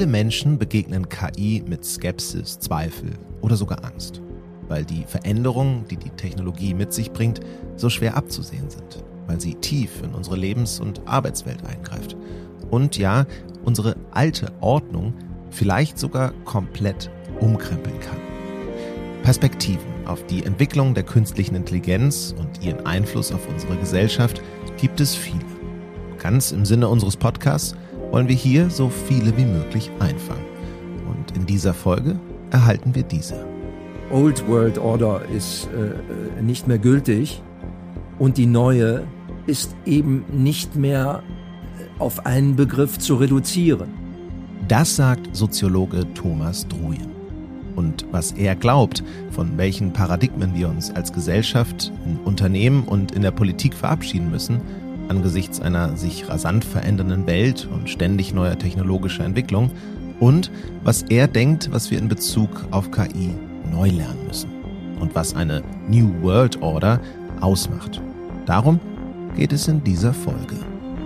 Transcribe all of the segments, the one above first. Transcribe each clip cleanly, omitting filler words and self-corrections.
Viele Menschen begegnen KI mit Skepsis, Zweifel oder sogar Angst, weil die Veränderungen, die die Technologie mit sich bringt, so schwer abzusehen sind, weil sie tief in unsere Lebens- und Arbeitswelt eingreift und ja, unsere alte Ordnung vielleicht sogar komplett umkrempeln kann. Perspektiven auf die Entwicklung der künstlichen Intelligenz und ihren Einfluss auf unsere Gesellschaft gibt es viele. Ganz im Sinne unseres Podcasts wollen wir hier so viele wie möglich einfangen. Und in dieser Folge erhalten wir diese. Old World Order ist nicht mehr gültig und die neue ist eben nicht mehr auf einen Begriff zu reduzieren. Das sagt Soziologe Thomas Druyen. Und was er glaubt, von welchen Paradigmen wir uns als Gesellschaft, in Unternehmen und in der Politik verabschieden müssen, angesichts einer sich rasant verändernden Welt und ständig neuer technologischer Entwicklung, und was er denkt, was wir in Bezug auf KI neu lernen müssen und was eine New World Order ausmacht. Darum geht es in dieser Folge.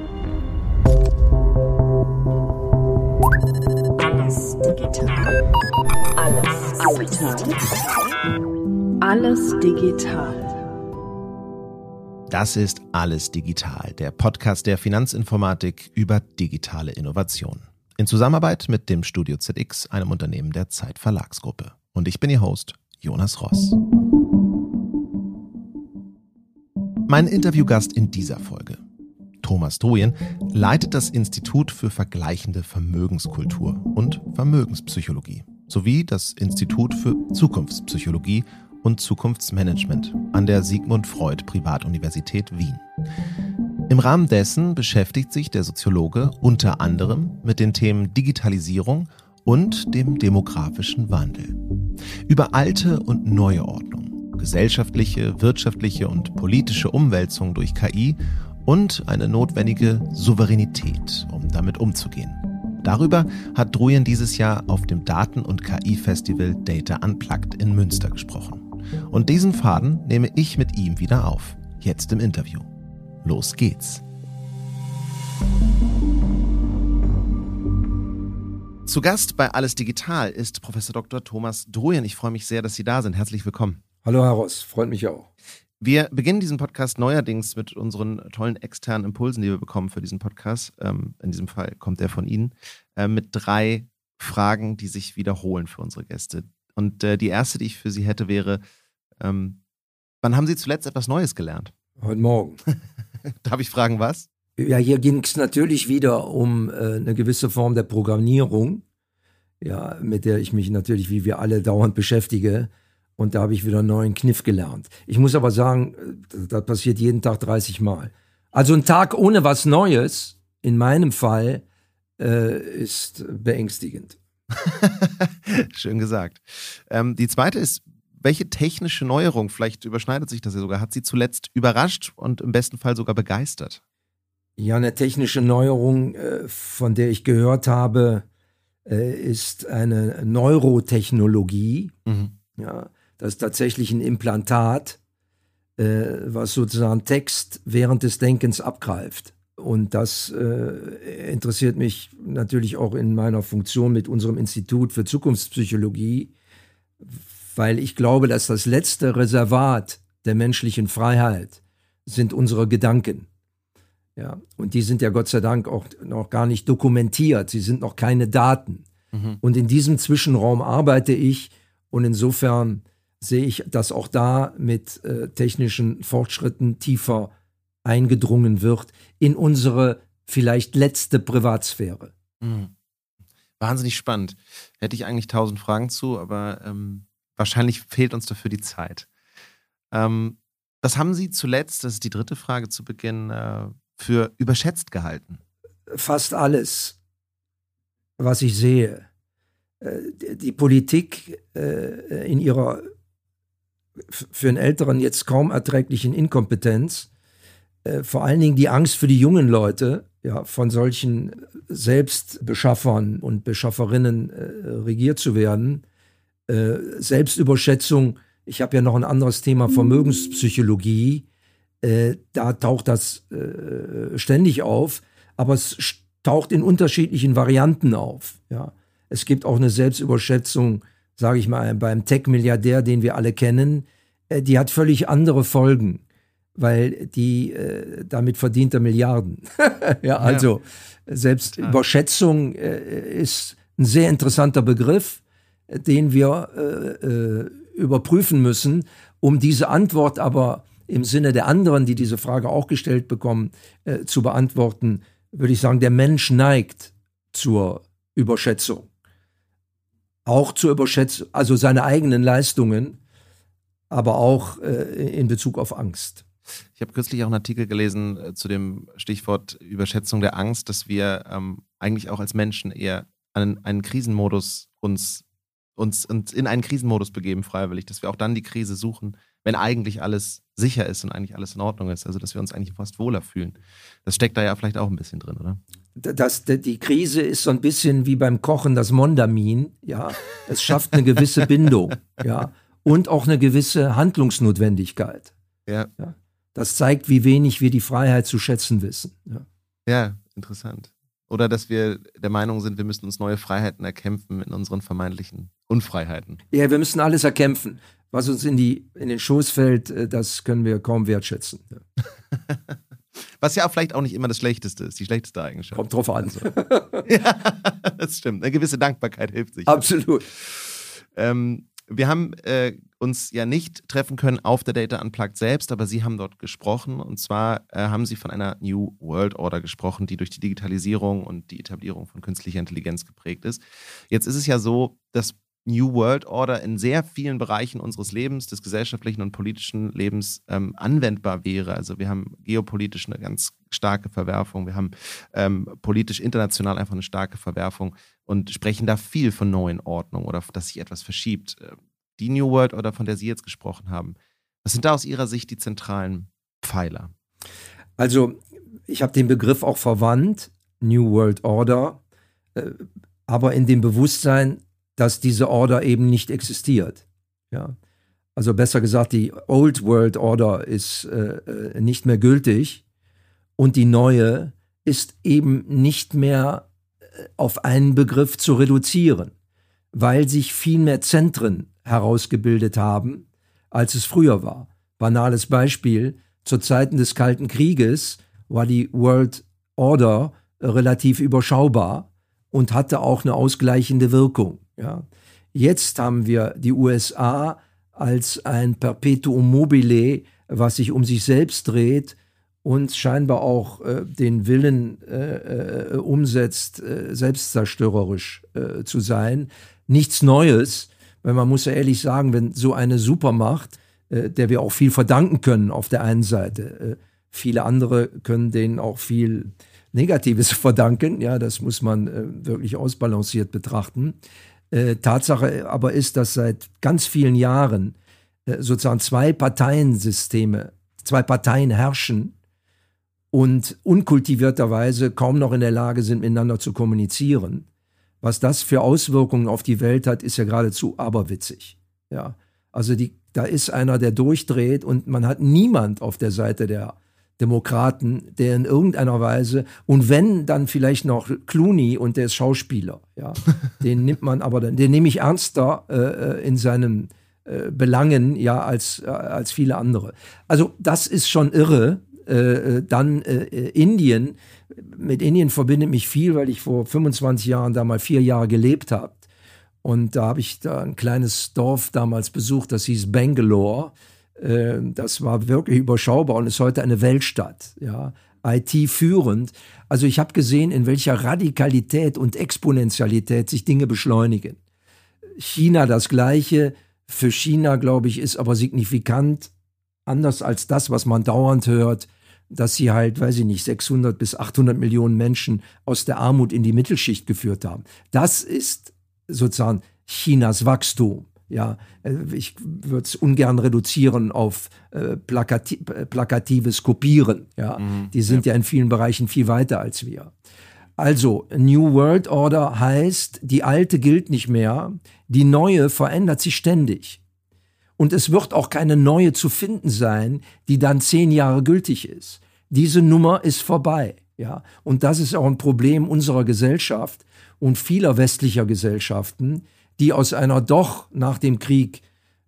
Alles digital. Alles digital. Alles digital. Das ist Alles digital, der Podcast der Finanzinformatik über digitale Innovation. In Zusammenarbeit mit dem Studio ZX, einem Unternehmen der Zeit Verlagsgruppe. Und ich bin Ihr Host, Jonas Ross. Mein Interviewgast in dieser Folge, Thomas Druyen, leitet das Institut für vergleichende Vermögenskultur und Vermögenspsychologie sowie das Institut für Zukunftspsychologie und Zukunftsmanagement an der Sigmund Freud Privatuniversität Wien. Im Rahmen dessen beschäftigt sich der Soziologe unter anderem mit den Themen Digitalisierung und dem demografischen Wandel. Über alte und neue Ordnung, gesellschaftliche, wirtschaftliche und politische Umwälzung durch KI und eine notwendige Souveränität, um damit umzugehen. Darüber hat Druyen dieses Jahr auf dem Daten- und KI-Festival Data Unplugged in Münster gesprochen. Und diesen Faden nehme ich mit ihm wieder auf, jetzt im Interview. Los geht's. Zu Gast bei Alles Digital ist Professor Dr. Thomas Druyen. Ich freue mich sehr, dass Sie da sind. Herzlich willkommen. Hallo Herr Ross, freut mich auch. Wir beginnen diesen Podcast neuerdings mit unseren tollen externen Impulsen, die wir bekommen für diesen Podcast. In diesem Fall kommt der von Ihnen. Mit 3 Fragen, die sich wiederholen für unsere Gäste. Und die erste, die ich für Sie hätte, wäre, wann haben Sie zuletzt etwas Neues gelernt? Heute Morgen. Darf ich fragen, was? Ja, hier ging es natürlich wieder um eine gewisse Form der Programmierung, ja, mit der ich mich natürlich, wie wir alle, dauernd beschäftige. Und da habe ich wieder einen neuen Kniff gelernt. Ich muss aber sagen, das passiert jeden Tag 30 Mal. Also ein Tag ohne was Neues, in meinem Fall, ist beängstigend. Schön gesagt. Die zweite ist, welche technische Neuerung, vielleicht überschneidet sich das ja sogar, hat Sie zuletzt überrascht und im besten Fall sogar begeistert? Ja, eine technische Neuerung, von der ich gehört habe, ist eine Neurotechnologie. Ja, das ist tatsächlich ein Implantat, was sozusagen Text während des Denkens abgreift. Und das interessiert mich natürlich auch in meiner Funktion mit unserem Institut für Zukunftspsychologie, weil ich glaube, dass das letzte Reservat der menschlichen Freiheit sind unsere Gedanken. Ja, und die sind ja Gott sei Dank auch noch gar nicht dokumentiert, sie sind noch keine Daten. Und in diesem Zwischenraum arbeite ich und insofern sehe ich, dass auch da mit technischen Fortschritten tiefer eingedrungen wird in unsere vielleicht letzte Privatsphäre. Wahnsinnig spannend. Hätte ich eigentlich 1000 Fragen zu, aber wahrscheinlich fehlt uns dafür die Zeit. Was haben Sie zuletzt, das ist die dritte Frage zu Beginn, für überschätzt gehalten? Fast alles, was ich sehe. Die Politik in ihrer für einen Älteren jetzt kaum erträglichen Inkompetenz, vor allen Dingen die Angst für die jungen Leute, ja, von solchen Selbstbeschaffern und Beschafferinnen regiert zu werden, Selbstüberschätzung. Ich habe ja noch ein anderes Thema, Vermögenspsychologie. Da taucht das ständig auf, aber es taucht in unterschiedlichen Varianten auf. Ja. Es gibt auch eine Selbstüberschätzung, sage ich mal, beim Tech-Milliardär, den wir alle kennen. Die hat völlig andere Folgen, weil damit verdient er Milliarden. Ja, also Selbstüberschätzung ist ein sehr interessanter Begriff, den wir überprüfen müssen, um diese Antwort aber im Sinne der anderen, die diese Frage auch gestellt bekommen, zu beantworten, würde ich sagen, der Mensch neigt zur Überschätzung. Auch zur Überschätzung, also seine eigenen Leistungen, aber auch in Bezug auf Angst. Ich habe kürzlich auch einen Artikel gelesen zu dem Stichwort Überschätzung der Angst, dass wir eigentlich auch als Menschen eher an einen Krisenmodus uns in einen Krisenmodus begeben, freiwillig, dass wir auch dann die Krise suchen, wenn eigentlich alles sicher ist und eigentlich alles in Ordnung ist. Also dass wir uns eigentlich fast wohler fühlen. Das steckt da ja vielleicht auch ein bisschen drin, oder? Die Krise ist so ein bisschen wie beim Kochen das Mondamin. Ja, es schafft eine gewisse Bindung, ja, und auch eine gewisse Handlungsnotwendigkeit. Ja. Das zeigt, wie wenig wir die Freiheit zu schätzen wissen. Ja, interessant. Oder dass wir der Meinung sind, wir müssen uns neue Freiheiten erkämpfen in unseren vermeintlichen Unfreiheiten. Ja, wir müssen alles erkämpfen. Was uns in den Schoß fällt, das können wir kaum wertschätzen. Ja. Was ja vielleicht auch nicht immer das Schlechteste ist, die schlechteste Eigenschaft. Kommt drauf an. Ja, das stimmt. Eine gewisse Dankbarkeit hilft sich. Absolut. Wir haben uns ja nicht treffen können auf der Data Unplugged selbst, aber Sie haben dort gesprochen. Und zwar haben Sie von einer New World Order gesprochen, die durch die Digitalisierung und die Etablierung von künstlicher Intelligenz geprägt ist. Jetzt ist es ja so, dass New World Order in sehr vielen Bereichen unseres Lebens, des gesellschaftlichen und politischen Lebens anwendbar wäre. Also wir haben geopolitisch eine ganz starke Verwerfung, wir haben politisch international einfach eine starke Verwerfung und sprechen da viel von neuen Ordnungen oder dass sich etwas verschiebt. Die New World Order, von der Sie jetzt gesprochen haben, was sind da aus Ihrer Sicht die zentralen Pfeiler? Also ich habe den Begriff auch verwandt, New World Order, aber in dem Bewusstsein, dass diese Order eben nicht existiert. Ja. Also besser gesagt, die Old World Order ist nicht mehr gültig und die neue ist eben nicht mehr auf einen Begriff zu reduzieren, weil sich viel mehr Zentren herausgebildet haben, als es früher war. Banales Beispiel, zu Zeiten des Kalten Krieges war die World Order relativ überschaubar und hatte auch eine ausgleichende Wirkung. Ja. Jetzt haben wir die USA als ein Perpetuum mobile, was sich um sich selbst dreht und scheinbar auch den Willen umsetzt, selbstzerstörerisch zu sein. Nichts Neues, weil man muss ja ehrlich sagen, wenn so eine Supermacht, der wir auch viel verdanken können auf der einen Seite, viele andere können denen auch viel Negatives verdanken, ja, das muss man wirklich ausbalanciert betrachten. Tatsache aber ist, dass seit ganz vielen Jahren sozusagen zwei Parteien herrschen und unkultivierterweise kaum noch in der Lage sind, miteinander zu kommunizieren. Was das für Auswirkungen auf die Welt hat, ist ja geradezu aberwitzig. Ja, also da ist einer, der durchdreht und man hat niemand auf der Seite der Demokraten, der in irgendeiner Weise, und wenn, dann vielleicht noch Clooney und der ist Schauspieler, ja, den nimmt man aber dann, den nehme ich ernster in seinen Belangen, ja, als viele andere. Also das ist schon irre. Dann Indien, mit Indien verbindet mich viel, weil ich vor 25 Jahren da mal 4 Jahre gelebt habe. Und da habe ich da ein kleines Dorf damals besucht, das hieß Bangalore. Das war wirklich überschaubar und ist heute eine Weltstadt, ja, IT führend. Also ich habe gesehen, in welcher Radikalität und Exponentialität sich Dinge beschleunigen. China das Gleiche. Für China, glaube ich, ist aber signifikant, anders als das, was man dauernd hört, dass sie halt, weiß ich nicht, 600 bis 800 Millionen Menschen aus der Armut in die Mittelschicht geführt haben. Das ist sozusagen Chinas Wachstum. Ja, ich würde es ungern reduzieren auf plakatives Kopieren. Ja, die sind ja in vielen Bereichen viel weiter als wir. Also, New World Order heißt, die alte gilt nicht mehr, die neue verändert sich ständig. Und es wird auch keine neue zu finden sein, die dann 10 Jahre gültig ist. Diese Nummer ist vorbei. Ja, und das ist auch ein Problem unserer Gesellschaft und vieler westlicher Gesellschaften, die aus einer doch nach dem Krieg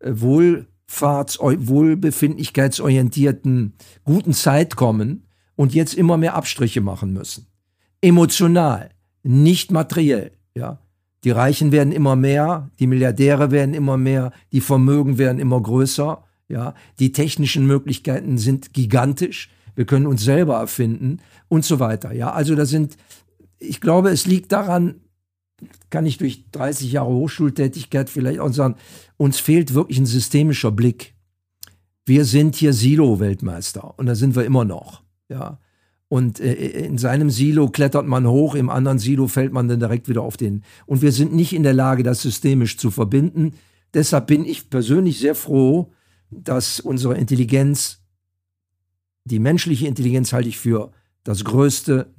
wohlbefindlichkeitsorientierten guten Zeit kommen und jetzt immer mehr Abstriche machen müssen. Emotional, nicht materiell. Ja. Die Reichen werden immer mehr, die Milliardäre werden immer mehr, die Vermögen werden immer größer. Ja. Die technischen Möglichkeiten sind gigantisch. Wir können uns selber erfinden und so weiter. Ja. Also ich glaube, es liegt daran, kann ich durch 30 Jahre Hochschultätigkeit vielleicht auch sagen, uns fehlt wirklich ein systemischer Blick. Wir sind hier Silo-Weltmeister und da sind wir immer noch. Ja. Und in seinem Silo klettert man hoch, im anderen Silo fällt man dann direkt wieder auf den. Und wir sind nicht in der Lage, das systemisch zu verbinden. Deshalb bin ich persönlich sehr froh, dass unsere Intelligenz, die menschliche Intelligenz halte ich für das Größte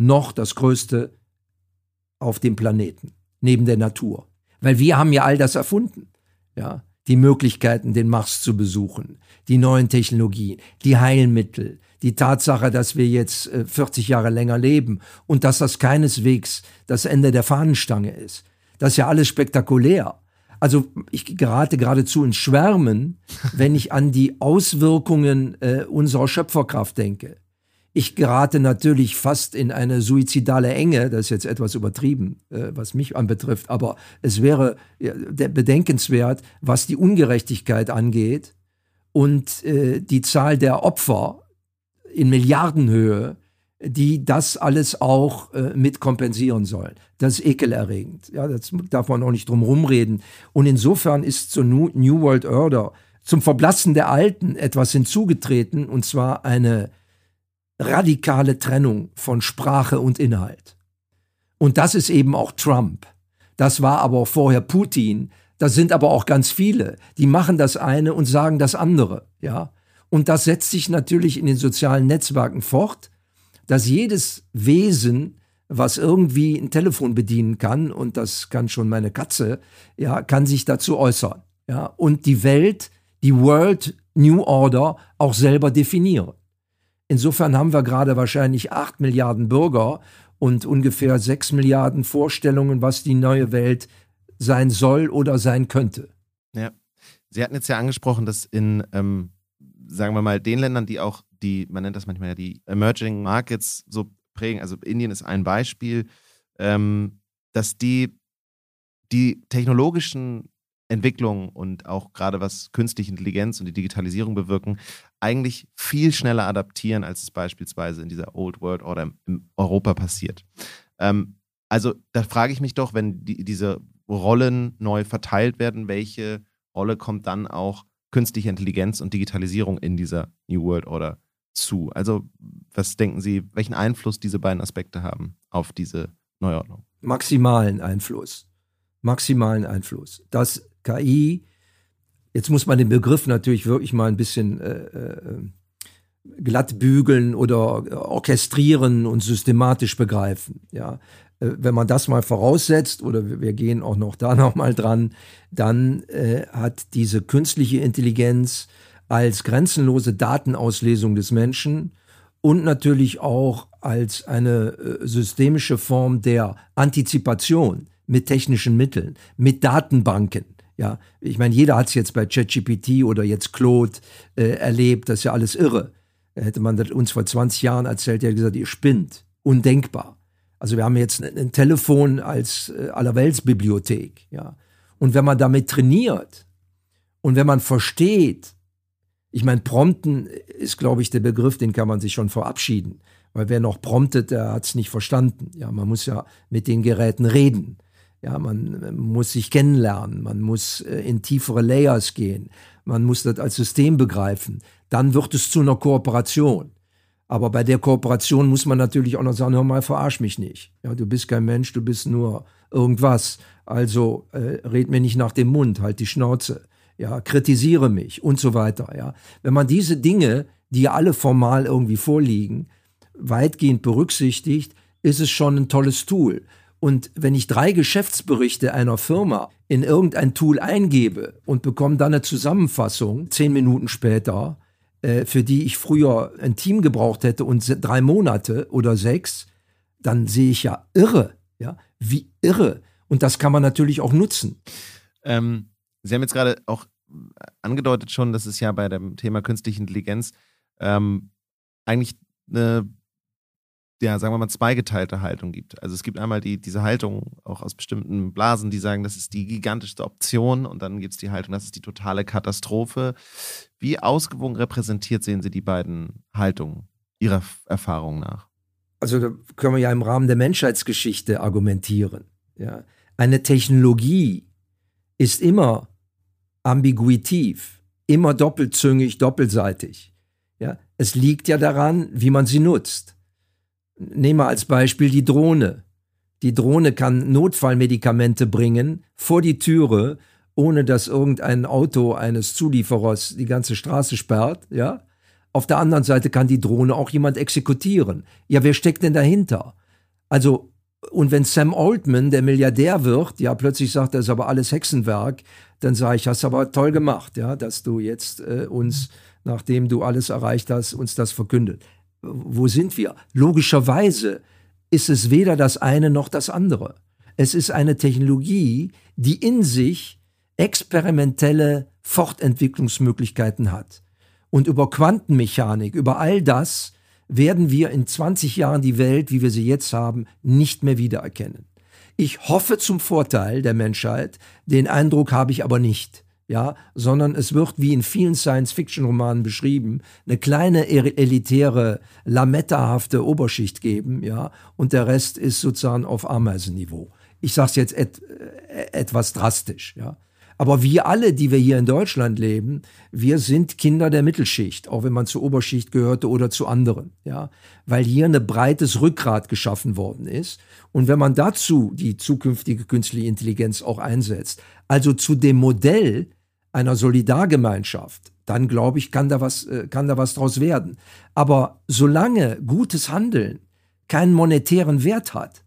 auf dem Planeten, neben der Natur. Weil wir haben ja all das erfunden. Ja, die Möglichkeiten, den Mars zu besuchen, die neuen Technologien, die Heilmittel, die Tatsache, dass wir jetzt 40 Jahre länger leben und dass das keineswegs das Ende der Fahnenstange ist. Das ist ja alles spektakulär. Also ich gerate geradezu ins Schwärmen, wenn ich an die Auswirkungen unserer Schöpferkraft denke. Ich gerate natürlich fast in eine suizidale Enge, das ist jetzt etwas übertrieben, was mich anbetrifft, aber es wäre bedenkenswert, was die Ungerechtigkeit angeht und die Zahl der Opfer in Milliardenhöhe, die das alles auch mit kompensieren sollen. Das ist ekelerregend. Ja, das darf man auch nicht drum rumreden. Und insofern ist zur New World Order, zum Verblassen der Alten etwas hinzugetreten, und zwar eine radikale Trennung von Sprache und Inhalt. Und das ist eben auch Trump. Das war aber auch vorher Putin. Das sind aber auch ganz viele. Die machen das eine und sagen das andere. Ja? Und das setzt sich natürlich in den sozialen Netzwerken fort, dass jedes Wesen, was irgendwie ein Telefon bedienen kann, und das kann schon meine Katze, ja, kann sich dazu äußern. Ja? Und die Welt, die World New Order auch selber definieren. Insofern haben wir gerade wahrscheinlich 8 Milliarden Bürger und ungefähr 6 Milliarden Vorstellungen, was die neue Welt sein soll oder sein könnte. Ja, Sie hatten jetzt ja angesprochen, dass in, sagen wir mal, den Ländern, man nennt das manchmal ja die Emerging Markets so prägen, also Indien ist ein Beispiel, dass die technologischen Entwicklungen und auch gerade was künstliche Intelligenz und die Digitalisierung bewirken, eigentlich viel schneller adaptieren, als es beispielsweise in dieser Old World Order in Europa passiert. Also da frage ich mich doch, wenn diese Rollen neu verteilt werden, welche Rolle kommt dann auch künstliche Intelligenz und Digitalisierung in dieser New World Order zu? Also was denken Sie, welchen Einfluss diese beiden Aspekte haben auf diese Neuordnung? Maximalen Einfluss. Das KI, jetzt muss man den Begriff natürlich wirklich mal ein bisschen glatt bügeln oder orchestrieren und systematisch begreifen. Ja. Wenn man das mal voraussetzt, oder wir gehen auch noch da nochmal dran, dann hat diese künstliche Intelligenz als grenzenlose Datenauslesung des Menschen und natürlich auch als eine systemische Form der Antizipation mit technischen Mitteln, mit Datenbanken. Ja, ich meine, jeder hat es jetzt bei ChatGPT oder jetzt Claude erlebt, das ist ja alles irre. Hätte man das uns vor 20 Jahren erzählt, der hat gesagt, ihr spinnt. Undenkbar. Also wir haben jetzt ein Telefon als Allerweltsbibliothek. Ja. Und wenn man damit trainiert und wenn man versteht, ich meine, Prompten ist, glaube ich, der Begriff, den kann man sich schon verabschieden. Weil wer noch promptet, der hat es nicht verstanden. Ja, man muss ja mit den Geräten reden. Ja, man muss sich kennenlernen, man muss in tiefere Layers gehen, man muss das als System begreifen. Dann wird es zu einer Kooperation. Aber bei der Kooperation muss man natürlich auch noch sagen, hör mal, verarsch mich nicht. Ja, du bist kein Mensch, du bist nur irgendwas. Also red mir nicht nach dem Mund, halt die Schnauze. Ja, kritisiere mich und so weiter. Ja, wenn man diese Dinge, die ja alle formal irgendwie vorliegen, weitgehend berücksichtigt, ist es schon ein tolles Tool. Und wenn ich 3 Geschäftsberichte einer Firma in irgendein Tool eingebe und bekomme dann eine Zusammenfassung 10 Minuten später, für die ich früher ein Team gebraucht hätte und 3 Monate oder 6, dann sehe ich ja irre, ja, wie irre. Und das kann man natürlich auch nutzen. Sie haben jetzt gerade auch angedeutet schon, dass es ja bei dem Thema künstliche Intelligenz eigentlich eine, ja, sagen wir mal, zweigeteilte Haltung gibt. Also es gibt einmal diese Haltung auch aus bestimmten Blasen, die sagen, das ist die gigantischste Option, und dann gibt es die Haltung, das ist die totale Katastrophe. Wie ausgewogen repräsentiert sehen Sie die beiden Haltungen Ihrer Erfahrung nach? Also da können wir ja im Rahmen der Menschheitsgeschichte argumentieren. Ja. Eine Technologie ist immer ambiguitiv, immer doppelzüngig, doppelseitig. Ja. Es liegt ja daran, wie man sie nutzt. Nehmen wir als Beispiel die Drohne. Die Drohne kann Notfallmedikamente bringen vor die Türe, ohne dass irgendein Auto eines Zulieferers die ganze Straße sperrt. Ja? Auf der anderen Seite kann die Drohne auch jemand exekutieren. Ja, wer steckt denn dahinter? Also, und wenn Sam Altman, der Milliardär wird, ja, plötzlich sagt, das ist aber alles Hexenwerk, dann sage ich, hast aber toll gemacht, ja, dass du jetzt uns, nachdem du alles erreicht hast, uns das verkündet. Wo sind wir? Logischerweise ist es weder das eine noch das andere. Es ist eine Technologie, die in sich experimentelle Fortentwicklungsmöglichkeiten hat. Und über Quantenmechanik, über all das werden wir in 20 Jahren die Welt, wie wir sie jetzt haben, nicht mehr wiedererkennen. Ich hoffe zum Vorteil der Menschheit, den Eindruck habe ich aber nicht. Ja, sondern es wird, wie in vielen Science-Fiction-Romanen beschrieben, eine kleine elitäre, lamettahafte Oberschicht geben, ja, und der Rest ist sozusagen auf Ameisenniveau. Ich sage es jetzt etwas drastisch, ja. Aber wir alle, die wir hier in Deutschland leben, wir sind Kinder der Mittelschicht, auch wenn man zur Oberschicht gehörte oder zu anderen, ja, weil hier ein breites Rückgrat geschaffen worden ist. Und wenn man dazu die zukünftige künstliche Intelligenz auch einsetzt, also zu dem Modell einer Solidargemeinschaft, dann glaube ich, kann da was draus werden. Aber solange gutes Handeln keinen monetären Wert hat,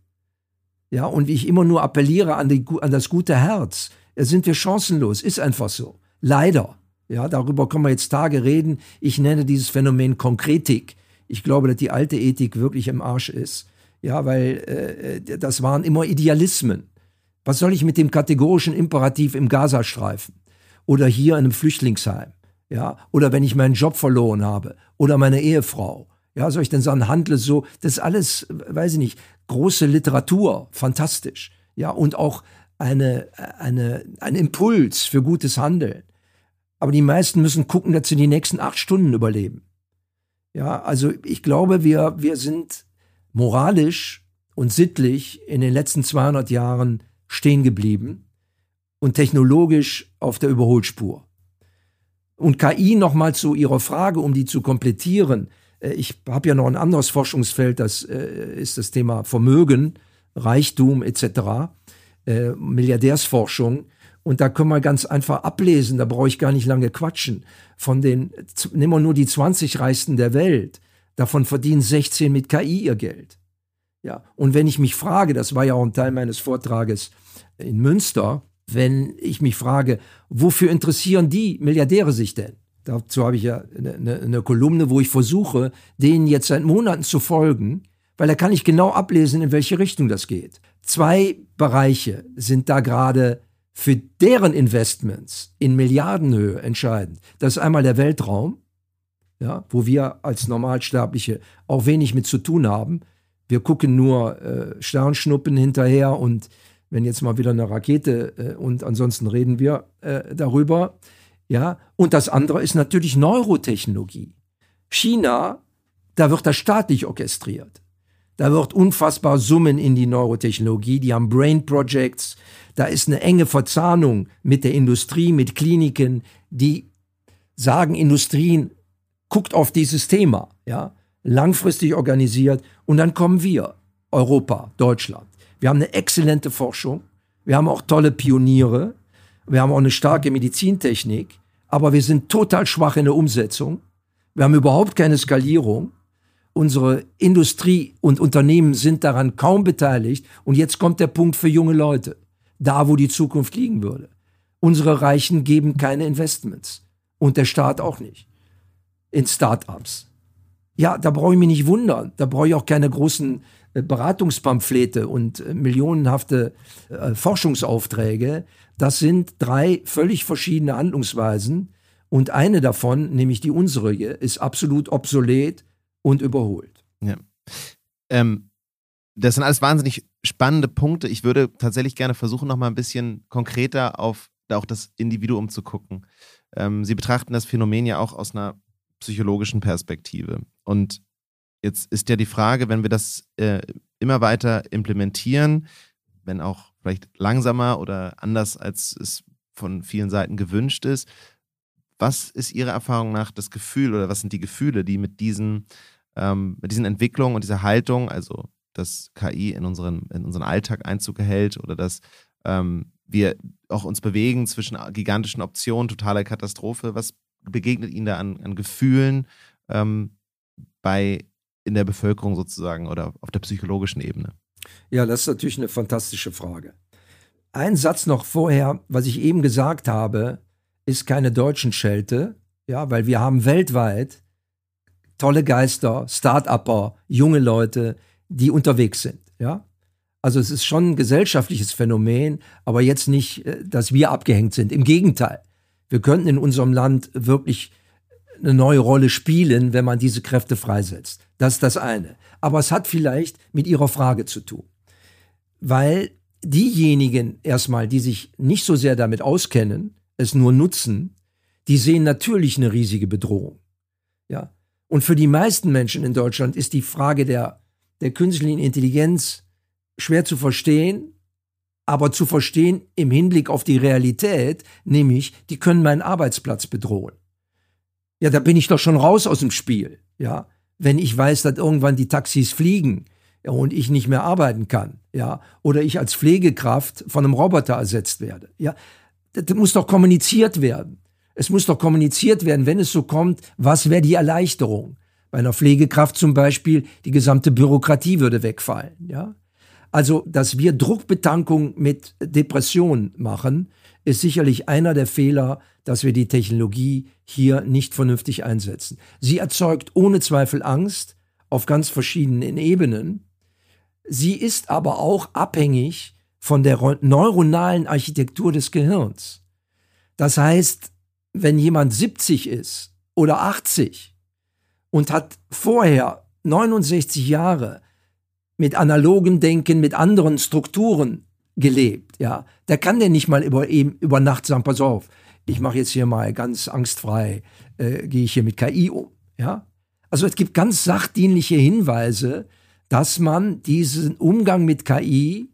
ja, und ich immer nur appelliere an das gute Herz, sind wir chancenlos, ist einfach so. Leider. Ja, darüber können wir jetzt Tage reden. Ich nenne dieses Phänomen Konkretik. Ich glaube, dass die alte Ethik wirklich im Arsch ist. Ja, weil das waren immer Idealismen. Was soll ich mit dem kategorischen Imperativ im Gazastreifen? Oder hier in einem Flüchtlingsheim? Ja, oder wenn ich meinen Job verloren habe? Oder meine Ehefrau? Ja, soll ich denn sagen, handle so? Das ist alles, weiß ich nicht, große Literatur, fantastisch. Ja, und auch ein Impuls für gutes Handeln. Aber die meisten müssen gucken, dass sie die nächsten 8 Stunden überleben. Ja, also ich glaube, wir sind moralisch und sittlich in den letzten 200 Jahren stehen geblieben und technologisch auf der Überholspur. Und KI nochmal zu Ihrer Frage, um die zu komplettieren. Ich habe ja noch ein anderes Forschungsfeld, das ist das Thema Vermögen, Reichtum etc., Milliardärsforschung. Und da können wir ganz einfach ablesen, da brauche ich gar nicht lange quatschen. Nehmen wir nur die 20 Reichsten der Welt, davon verdienen 16 mit KI ihr Geld. Ja, und wenn ich mich frage, das war ja auch ein Teil meines Vortrages in Münster, wenn ich mich frage, wofür interessieren die Milliardäre sich denn? Dazu habe ich ja eine Kolumne, wo ich versuche, denen jetzt seit Monaten zu folgen, weil da kann ich genau ablesen, in welche Richtung das geht. 2 Bereiche sind da gerade für deren Investments in Milliardenhöhe entscheidend. Das ist einmal der Weltraum, ja, wo wir als Normalsterbliche auch wenig mit zu tun haben. Wir gucken nur Sternschnuppen hinterher und wenn jetzt mal wieder eine Rakete und ansonsten reden wir darüber. Ja, und das andere ist natürlich Neurotechnologie. China, da wird das staatlich orchestriert. Da wird unfassbar Summen in die Neurotechnologie, die haben Brain Projects, da ist eine enge Verzahnung mit der Industrie, mit Kliniken, die sagen, Industrien, guckt auf dieses Thema, ja, langfristig organisiert und dann kommen wir, Europa, Deutschland. Wir haben eine exzellente Forschung, wir haben auch tolle Pioniere, wir haben auch eine starke Medizintechnik, aber wir sind total schwach in der Umsetzung, wir haben überhaupt keine Skalierung. Unsere Industrie und Unternehmen sind daran kaum beteiligt. Und jetzt kommt der Punkt für junge Leute. Da, wo die Zukunft liegen würde. Unsere Reichen geben keine Investments. Und der Staat auch nicht. In Start-ups. Ja, da brauche ich mich nicht wundern. Da brauche ich auch keine großen Beratungspamphlete und millionenhafte Forschungsaufträge, das sind 3 völlig verschiedene Handlungsweisen. Und eine davon, nämlich die unsere, ist absolut obsolet und überholt. Ja. Das sind alles wahnsinnig spannende Punkte. Ich würde tatsächlich gerne versuchen, noch mal ein bisschen konkreter auf auch das Individuum zu gucken. Sie betrachten das Phänomen ja auch aus einer psychologischen Perspektive. Und jetzt ist ja die Frage, wenn wir das immer weiter implementieren, wenn auch vielleicht langsamer oder anders, als es von vielen Seiten gewünscht ist, was ist Ihrer Erfahrung nach das Gefühl oder was sind die Gefühle, die mit diesen Entwicklungen und dieser Haltung, also dass KI in unseren Alltag Einzug erhält oder dass wir auch uns bewegen zwischen gigantischen Optionen, totaler Katastrophe, was begegnet Ihnen da an Gefühlen in der Bevölkerung sozusagen oder auf der psychologischen Ebene? Ja, das ist natürlich eine fantastische Frage. Ein Satz noch vorher, was ich eben gesagt habe, ist keine Deutschenschelte, ja, weil wir haben weltweit tolle Geister, Start-Upper, junge Leute, die unterwegs sind, ja. Also es ist schon ein gesellschaftliches Phänomen, aber jetzt nicht, dass wir abgehängt sind. Im Gegenteil, wir könnten in unserem Land wirklich eine neue Rolle spielen, wenn man diese Kräfte freisetzt. Das ist das eine. Aber es hat vielleicht mit Ihrer Frage zu tun. Weil diejenigen erstmal, die sich nicht so sehr damit auskennen, es nur nutzen, die sehen natürlich eine riesige Bedrohung. Ja? Und für die meisten Menschen in Deutschland ist die Frage der künstlichen Intelligenz schwer zu verstehen, aber zu verstehen im Hinblick auf die Realität, nämlich, die können meinen Arbeitsplatz bedrohen. Ja, da bin ich doch schon raus aus dem Spiel, ja, wenn ich weiß, dass irgendwann die Taxis fliegen, ja, und ich nicht mehr arbeiten kann, ja, oder ich als Pflegekraft von einem Roboter ersetzt werde, ja, das muss doch kommuniziert werden. Es muss doch kommuniziert werden, wenn es so kommt, was wäre die Erleichterung? Bei einer Pflegekraft zum Beispiel, die gesamte Bürokratie würde wegfallen, ja. Also, dass wir Druckbetankung mit Depression machen, ist sicherlich einer der Fehler, dass wir die Technologie hier nicht vernünftig einsetzen. Sie erzeugt ohne Zweifel Angst auf ganz verschiedenen Ebenen. Sie ist aber auch abhängig von der neuronalen Architektur des Gehirns. Das heißt, wenn jemand 70 ist oder 80 und hat vorher 69 Jahre mit analogen Denken, mit anderen Strukturen gelebt, ja, da kann der nicht mal über Nacht sagen, pass auf, ich mache jetzt hier mal ganz angstfrei, gehe ich hier mit KI um, ja. Also es gibt ganz sachdienliche Hinweise, dass man diesen Umgang mit KI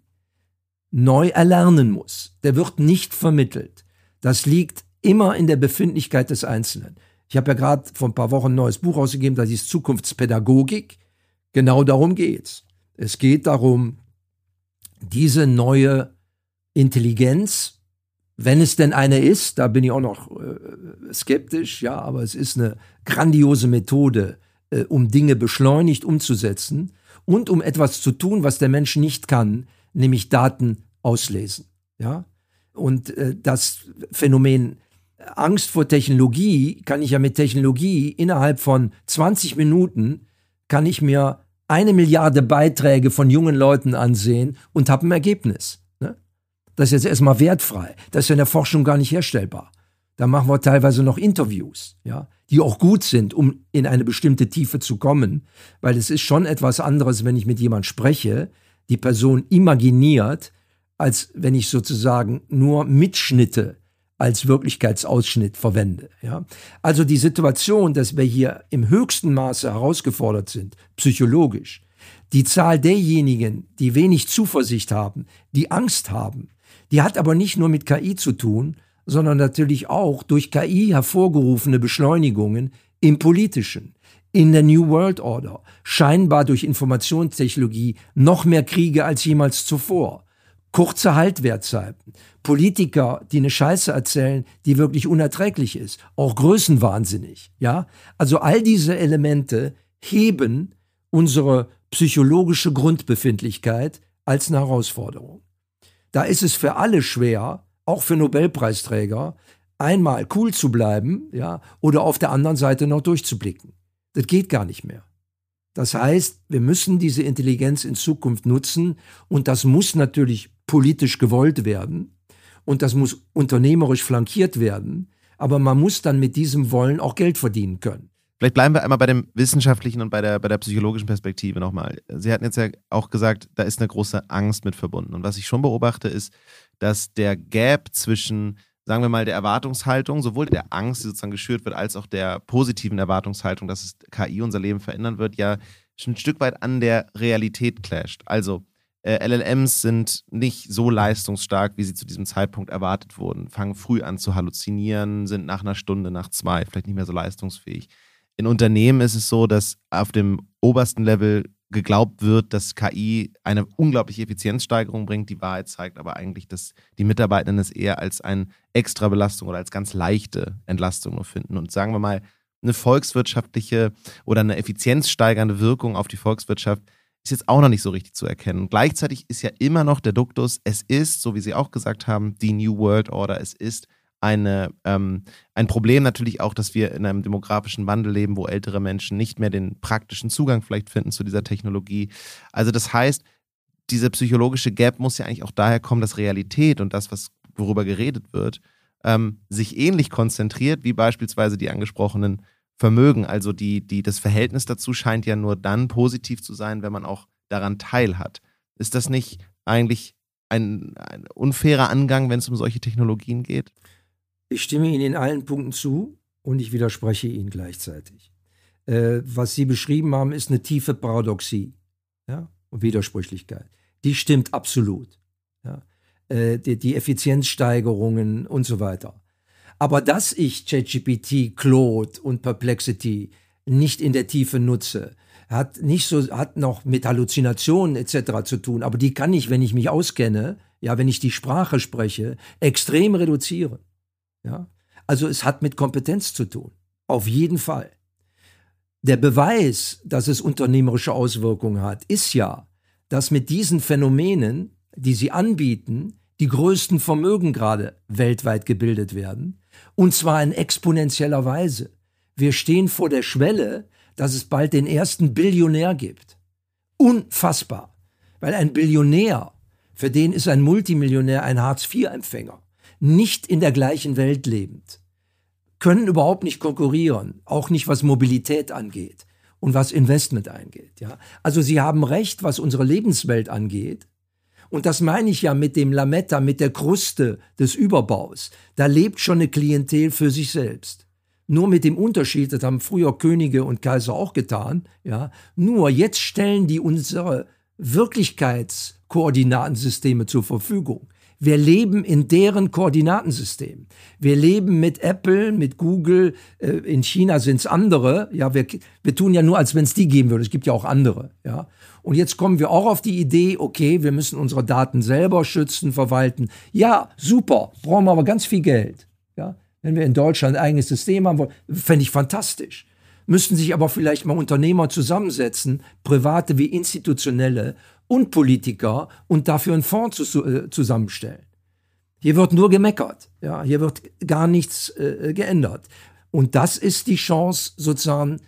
neu erlernen muss. Der wird nicht vermittelt. Das liegt immer in der Befindlichkeit des Einzelnen. Ich habe ja gerade vor ein paar Wochen ein neues Buch rausgegeben, das ist Zukunftspädagogik. Genau darum geht's. Es geht darum, diese neue Intelligenz, wenn es denn eine ist, da bin ich auch noch skeptisch, ja, aber es ist eine grandiose Methode, um Dinge beschleunigt umzusetzen und um etwas zu tun, was der Mensch nicht kann, nämlich Daten auslesen, ja. Und das Phänomen Angst vor Technologie kann ich ja mit Technologie innerhalb von 20 Minuten kann ich mir 1 Milliarde Beiträge von jungen Leuten ansehen und habe ein Ergebnis. Ne? Das ist jetzt erstmal wertfrei. Das ist ja in der Forschung gar nicht herstellbar. Da machen wir teilweise noch Interviews, ja, die auch gut sind, um in eine bestimmte Tiefe zu kommen. Weil es ist schon etwas anderes, wenn ich mit jemand spreche, die Person imaginiert, als wenn ich sozusagen nur Mitschnitte als Wirklichkeitsausschnitt verwende. Ja? Also die Situation, dass wir hier im höchsten Maße herausgefordert sind, psychologisch, die Zahl derjenigen, die wenig Zuversicht haben, die Angst haben, die hat aber nicht nur mit KI zu tun, sondern natürlich auch durch KI hervorgerufene Beschleunigungen im Politischen, in der New World Order, scheinbar durch Informationstechnologie noch mehr Kriege als jemals zuvor. Kurze Haltwertzeiten, Politiker, die eine Scheiße erzählen, die wirklich unerträglich ist, auch größenwahnsinnig, ja? Also all diese Elemente heben unsere psychologische Grundbefindlichkeit als eine Herausforderung. Da ist es für alle schwer, auch für Nobelpreisträger, einmal cool zu bleiben, ja, oder auf der anderen Seite noch durchzublicken. Das geht gar nicht mehr. Das heißt, wir müssen diese Intelligenz in Zukunft nutzen und das muss natürlich politisch gewollt werden und das muss unternehmerisch flankiert werden, aber man muss dann mit diesem Wollen auch Geld verdienen können. Vielleicht bleiben wir einmal bei dem wissenschaftlichen und bei der psychologischen Perspektive nochmal. Sie hatten jetzt ja auch gesagt, da ist eine große Angst mit verbunden. Und was ich schon beobachte, ist, dass der Gap zwischen, sagen wir mal, der Erwartungshaltung, sowohl der Angst, die sozusagen geschürt wird, als auch der positiven Erwartungshaltung, dass es KI unser Leben verändern wird, ja schon ein Stück weit an der Realität clasht. Also LLMs sind nicht so leistungsstark, wie sie zu diesem Zeitpunkt erwartet wurden, fangen früh an zu halluzinieren, sind nach einer Stunde, nach 2 vielleicht nicht mehr so leistungsfähig. In Unternehmen ist es so, dass auf dem obersten Level geglaubt wird, dass KI eine unglaubliche Effizienzsteigerung bringt. Die Wahrheit zeigt aber eigentlich, dass die Mitarbeitenden es eher als eine Extrabelastung oder als ganz leichte Entlastung nur finden. Und sagen wir mal, eine volkswirtschaftliche oder eine effizienzsteigernde Wirkung auf die Volkswirtschaft ist jetzt auch noch nicht so richtig zu erkennen. Und gleichzeitig ist ja immer noch der Duktus, es ist, so wie Sie auch gesagt haben, die New World Order, es ist ein Problem natürlich auch, dass wir in einem demografischen Wandel leben, wo ältere Menschen nicht mehr den praktischen Zugang vielleicht finden zu dieser Technologie. Also das heißt, diese psychologische Gap muss ja eigentlich auch daher kommen, dass Realität und das, worüber geredet wird, sich ähnlich konzentriert wie beispielsweise die angesprochenen Vermögen. Also das Verhältnis dazu scheint ja nur dann positiv zu sein, wenn man auch daran teilhat. Ist das nicht eigentlich ein unfairer Angang, wenn es um solche Technologien geht? Ich stimme Ihnen in allen Punkten zu und ich widerspreche Ihnen gleichzeitig. Was Sie beschrieben haben, ist eine tiefe Paradoxie, ja, und Widersprüchlichkeit. Die stimmt absolut. Ja. Die Effizienzsteigerungen und so weiter. Aber dass ich ChatGPT, Claude und Perplexity nicht in der Tiefe nutze, hat noch mit Halluzinationen etc. zu tun. Aber die kann ich, wenn ich mich auskenne, ja, wenn ich die Sprache spreche, extrem reduzieren. Ja? Also es hat mit Kompetenz zu tun. Auf jeden Fall. Der Beweis, dass es unternehmerische Auswirkungen hat, ist ja, dass mit diesen Phänomenen, die sie anbieten, die größten Vermögen gerade weltweit gebildet werden. Und zwar in exponentieller Weise. Wir stehen vor der Schwelle, dass es bald den ersten Billionär gibt. Unfassbar. Weil ein Billionär, für den ist ein Multimillionär ein Hartz-IV-Empfänger. Nicht in der gleichen Welt lebend. Können überhaupt nicht konkurrieren. Auch nicht, was Mobilität angeht und was Investment angeht. Ja? Also Sie haben recht, was unsere Lebenswelt angeht. Und das meine ich ja mit dem Lametta, mit der Kruste des Überbaus. Da lebt schon eine Klientel für sich selbst. Nur mit dem Unterschied, das haben früher Könige und Kaiser auch getan, ja. Nur jetzt stellen die unsere Wirklichkeitskoordinatensysteme zur Verfügung. Wir leben in deren Koordinatensystem. Wir leben mit Apple, mit Google, in China sind es andere. Ja, wir tun ja nur, als wenn es die geben würde. Es gibt ja auch andere. Ja. Und jetzt kommen wir auch auf die Idee, okay, wir müssen unsere Daten selber schützen, verwalten. Ja, super, brauchen wir aber ganz viel Geld. Ja. Wenn wir in Deutschland ein eigenes System haben wollen, fände ich fantastisch. Müssten sich aber vielleicht mal Unternehmer zusammensetzen, private wie institutionelle und Politiker, und dafür einen Fonds zusammenstellen. Hier wird nur gemeckert. Ja, hier wird gar nichts geändert. Und das ist die Chance, sozusagen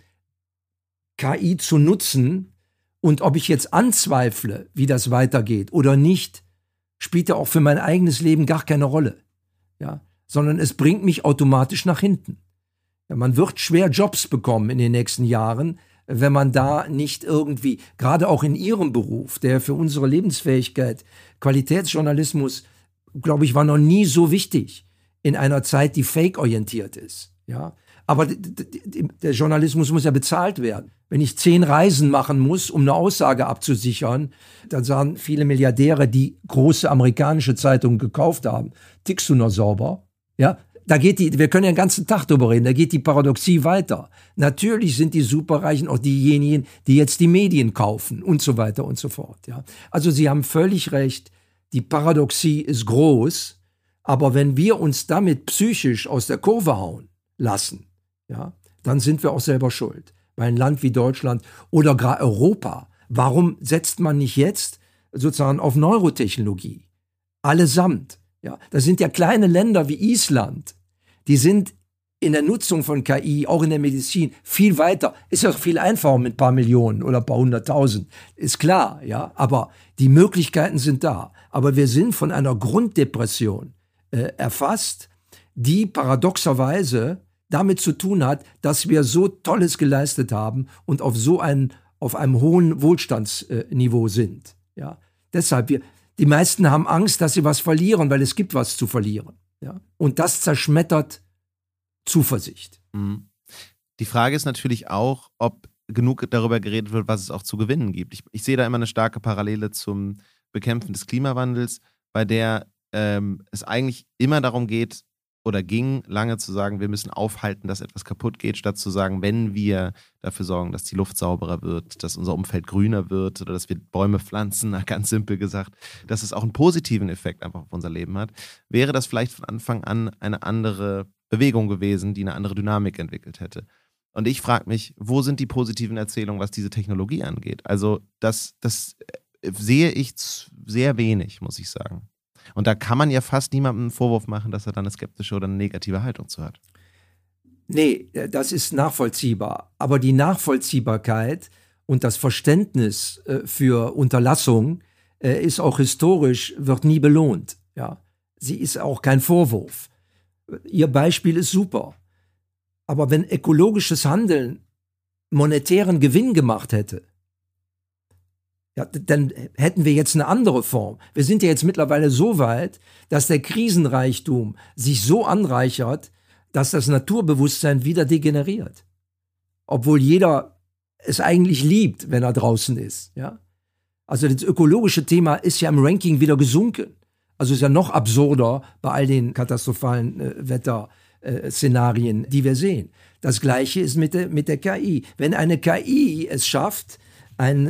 KI zu nutzen. Und ob ich jetzt anzweifle, wie das weitergeht oder nicht, spielt ja auch für mein eigenes Leben gar keine Rolle. Ja, sondern es bringt mich automatisch nach hinten. Ja, man wird schwer Jobs bekommen in den nächsten Jahren, wenn man da nicht irgendwie, gerade auch in Ihrem Beruf, der für unsere Lebensfähigkeit, Qualitätsjournalismus, glaube ich, war noch nie so wichtig in einer Zeit, die fake-orientiert ist. Ja? Aber der Journalismus muss ja bezahlt werden. Wenn ich 10 Reisen machen muss, um eine Aussage abzusichern, dann sagen viele Milliardäre, die große amerikanische Zeitungen gekauft haben, tickst du noch sauber? Ja? Wir können ja den ganzen Tag drüber reden, da geht die Paradoxie weiter. Natürlich sind die Superreichen auch diejenigen, die jetzt die Medien kaufen und so weiter und so fort. Ja. Also Sie haben völlig recht, die Paradoxie ist groß, aber wenn wir uns damit psychisch aus der Kurve hauen lassen, ja, dann sind wir auch selber schuld. Weil ein Land wie Deutschland oder gerade Europa, warum setzt man nicht jetzt sozusagen auf Neurotechnologie? Allesamt. Ja, das sind ja kleine Länder wie Island, die sind in der Nutzung von KI, auch in der Medizin, viel weiter. Ist ja viel einfacher mit ein paar Millionen oder ein paar 100.000. Ist klar, ja. Aber die Möglichkeiten sind da. Aber wir sind von einer Grunddepression erfasst, die paradoxerweise damit zu tun hat, dass wir so Tolles geleistet haben und auf einem hohen Wohlstandsniveau sind. Ja. Deshalb, die meisten haben Angst, dass sie was verlieren, weil es gibt was zu verlieren. Ja. Und das zerschmettert Zuversicht. Die Frage ist natürlich auch, ob genug darüber geredet wird, was es auch zu gewinnen gibt. Ich sehe da immer eine starke Parallele zum Bekämpfen des Klimawandels, bei der es eigentlich immer darum geht, oder ging lange zu sagen, wir müssen aufhalten, dass etwas kaputt geht, statt zu sagen, wenn wir dafür sorgen, dass die Luft sauberer wird, dass unser Umfeld grüner wird oder dass wir Bäume pflanzen, ganz simpel gesagt, dass es auch einen positiven Effekt einfach auf unser Leben hat, wäre das vielleicht von Anfang an eine andere Bewegung gewesen, die eine andere Dynamik entwickelt hätte. Und ich frage mich, wo sind die positiven Erzählungen, was diese Technologie angeht? Also das sehe ich sehr wenig, muss ich sagen. Und da kann man ja fast niemandem einen Vorwurf machen, dass er dann eine skeptische oder eine negative Haltung zu hat. Nee, das ist nachvollziehbar. Aber die Nachvollziehbarkeit und das Verständnis für Unterlassung ist auch historisch, wird nie belohnt. Ja. Sie ist auch kein Vorwurf. Ihr Beispiel ist super. Aber wenn ökologisches Handeln monetären Gewinn gemacht hätte, ja, dann hätten wir jetzt eine andere Form. Wir sind ja jetzt mittlerweile so weit, dass der Krisenreichtum sich so anreichert, dass das Naturbewusstsein wieder degeneriert. Obwohl jeder es eigentlich liebt, wenn er draußen ist. Ja? Also das ökologische Thema ist ja im Ranking wieder gesunken. Also ist ja noch absurder bei all den katastrophalen Wetterszenarien, die wir sehen. Das Gleiche ist mit der KI. Wenn eine KI es schafft, ein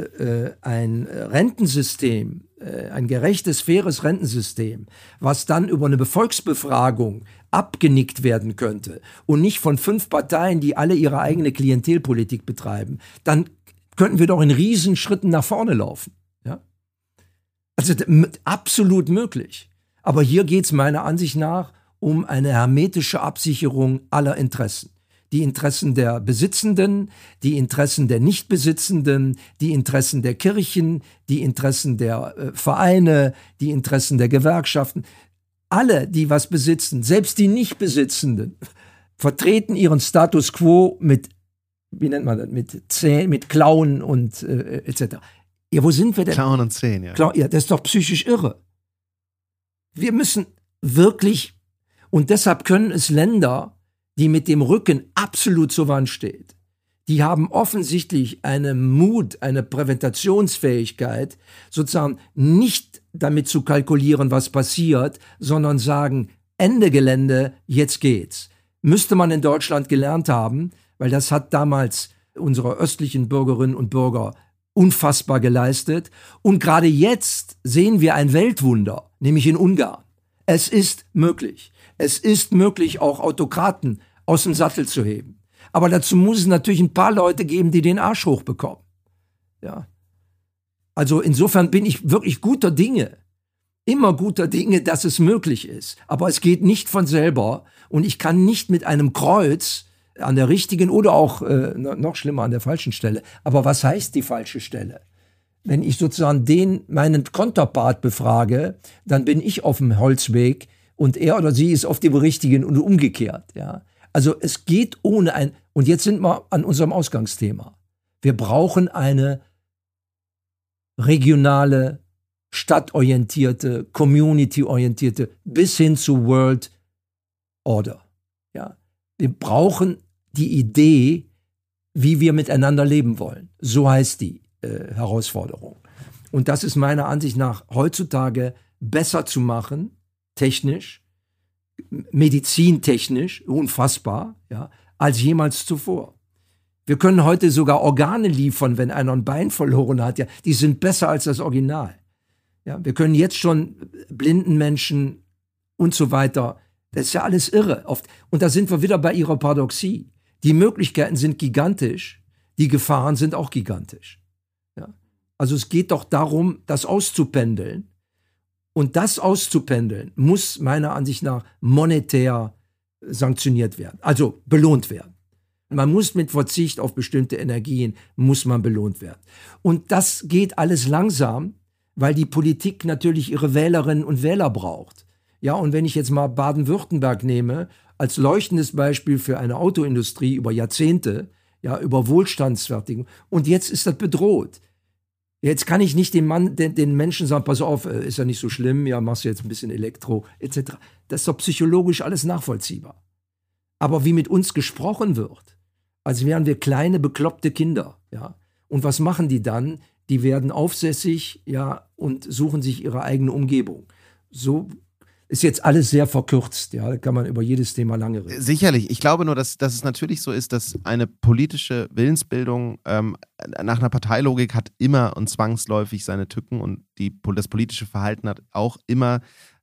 Rentensystem, ein gerechtes, faires Rentensystem, was dann über eine Volksbefragung abgenickt werden könnte und nicht von 5 Parteien, die alle ihre eigene Klientelpolitik betreiben, dann könnten wir doch in Riesenschritten nach vorne laufen. Ja? Also absolut möglich. Aber hier geht es meiner Ansicht nach um eine hermetische Absicherung aller Interessen. Die Interessen der Besitzenden, die Interessen der Nichtbesitzenden, die Interessen der Kirchen, die Interessen der Vereine, die Interessen der Gewerkschaften. Alle, die was besitzen, selbst die Nichtbesitzenden, vertreten ihren Status quo mit, wie nennt man das, mit Klauen und etc. Ja, wo sind wir denn? Klauen und Zähnen, ja. Ja, das ist doch psychisch irre. Wir müssen wirklich, und deshalb können es Länder, die mit dem Rücken absolut zur Wand steht, die haben offensichtlich einen Mut, eine Präventationsfähigkeit, sozusagen nicht damit zu kalkulieren, was passiert, sondern sagen, Ende Gelände, jetzt geht's. Müsste man in Deutschland gelernt haben, weil das hat damals unsere östlichen Bürgerinnen und Bürger unfassbar geleistet. Und gerade jetzt sehen wir ein Weltwunder, nämlich in Ungarn. Es ist möglich. Es ist möglich, auch Autokraten aus dem Sattel zu heben. Aber dazu muss es natürlich ein paar Leute geben, die den Arsch hochbekommen. Ja. Also insofern bin ich wirklich guter Dinge. Immer guter Dinge, dass es möglich ist. Aber es geht nicht von selber. Und ich kann nicht mit einem Kreuz an der richtigen oder auch noch schlimmer an der falschen Stelle. Aber was heißt die falsche Stelle? Wenn ich sozusagen meinen Konterpart befrage, dann bin ich auf dem Holzweg und er oder sie ist auf dem richtigen und umgekehrt. Ja. Also es geht ohne und jetzt sind wir an unserem Ausgangsthema. Wir brauchen eine regionale, stadtorientierte, community-orientierte, bis hin zu World Order. Ja. Wir brauchen die Idee, wie wir miteinander leben wollen. So heißt die Herausforderung. Und das ist meiner Ansicht nach heutzutage besser zu machen, technisch, medizintechnisch, unfassbar, ja, als jemals zuvor. Wir können heute sogar Organe liefern, wenn einer ein Bein verloren hat. Ja, die sind besser als das Original. Ja, wir können jetzt schon blinden Menschen und so weiter. Das ist ja alles irre. Und da sind wir wieder bei ihrer Paradoxie. Die Möglichkeiten sind gigantisch, die Gefahren sind auch gigantisch. Ja. Also es geht doch darum, das auszupendeln. Und das auszupendeln muss meiner Ansicht nach monetär sanktioniert werden, also belohnt werden. Man muss mit Verzicht auf bestimmte Energien, muss man belohnt werden. Und das geht alles langsam, weil die Politik natürlich ihre Wählerinnen und Wähler braucht. Ja, und wenn ich jetzt mal Baden-Württemberg nehme, als leuchtendes Beispiel für eine Autoindustrie über Jahrzehnte, ja, über Wohlstandsfertigung, und jetzt ist das bedroht. Jetzt kann ich nicht den Menschen sagen, pass auf, ist ja nicht so schlimm, ja, machst du jetzt ein bisschen Elektro, etc. Das ist doch psychologisch alles nachvollziehbar. Aber wie mit uns gesprochen wird, als wären wir kleine, bekloppte Kinder, ja. Und was machen die dann? Die werden aufsässig, ja, und suchen sich ihre eigene Umgebung. So ist jetzt alles sehr verkürzt, ja, da kann man über jedes Thema lange reden. Sicherlich. Ich glaube nur, dass es natürlich so ist, dass eine politische Willensbildung nach einer Parteilogik hat immer und zwangsläufig seine Tücken und das politische Verhalten hat auch immer